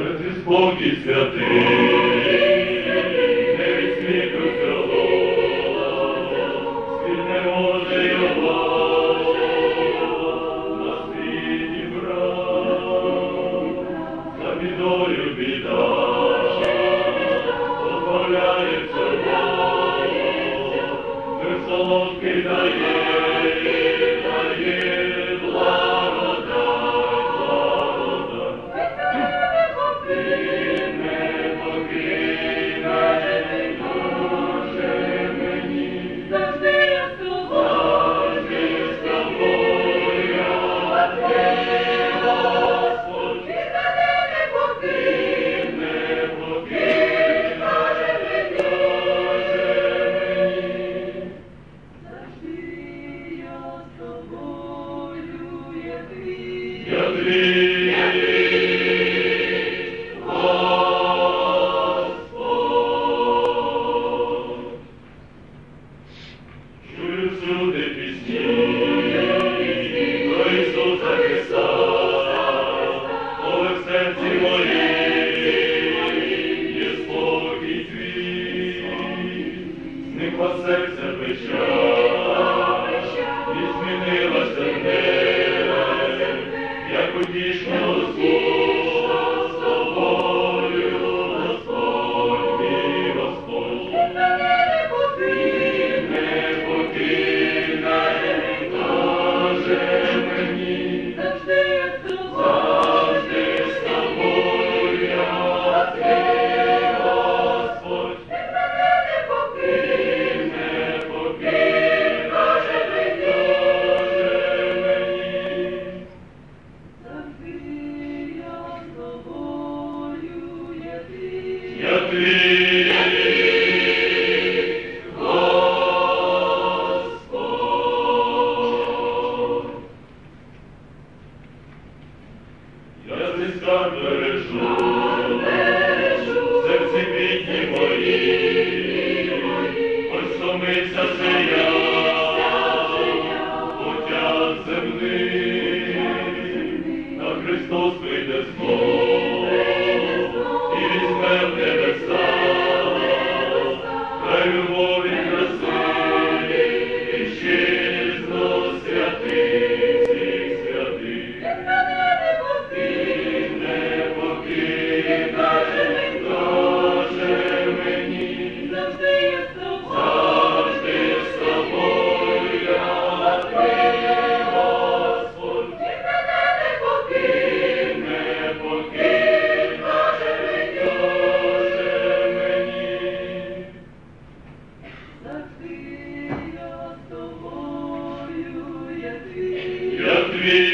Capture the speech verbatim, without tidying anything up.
Спокій святий, не від світу цього, світ не може його на світі брат. За бідою біда, позбавляється Бог, мир солодкий дає, дає благодать, благодать. Серця печаль, і змінилася неба, як утішнього слова з тобою, Господь, мій Господь. Не покинай, каже мені, завжди з тобою я, твій Господь. Я твій, Господь. Я цей скарб бережу, в серці бідні мої, ось стомився же я, путях земних, та Христос прийде знов, і візьме в небеса, хай любові краси, і щезно святих, всіх святих. Ти не покинай, каже мені, завжди з тобою я, твій Господь. Ти не покинай, каже мені, завжди я з тобою, я твій.